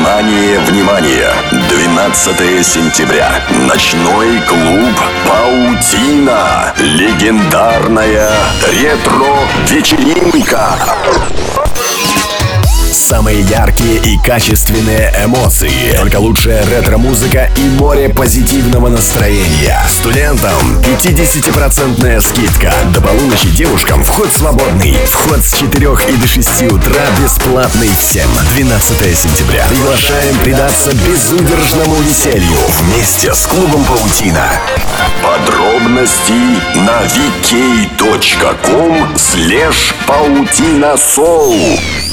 Внимание, внимание! 12 сентября. Ночной клуб «Паутина». Легендарная ретро-вечеринка. Самые яркие и качественные эмоции. Только лучшая ретро-музыка и море позитивного настроения. Студентам 50% скидка. До полуночи девушкам вход свободный. Вход с 4 и до 6 утра бесплатный всем. 12 сентября. Приглашаем предаться безудержному веселью вместе с клубом «Паутина». Подробности на vk.com/pautinasol.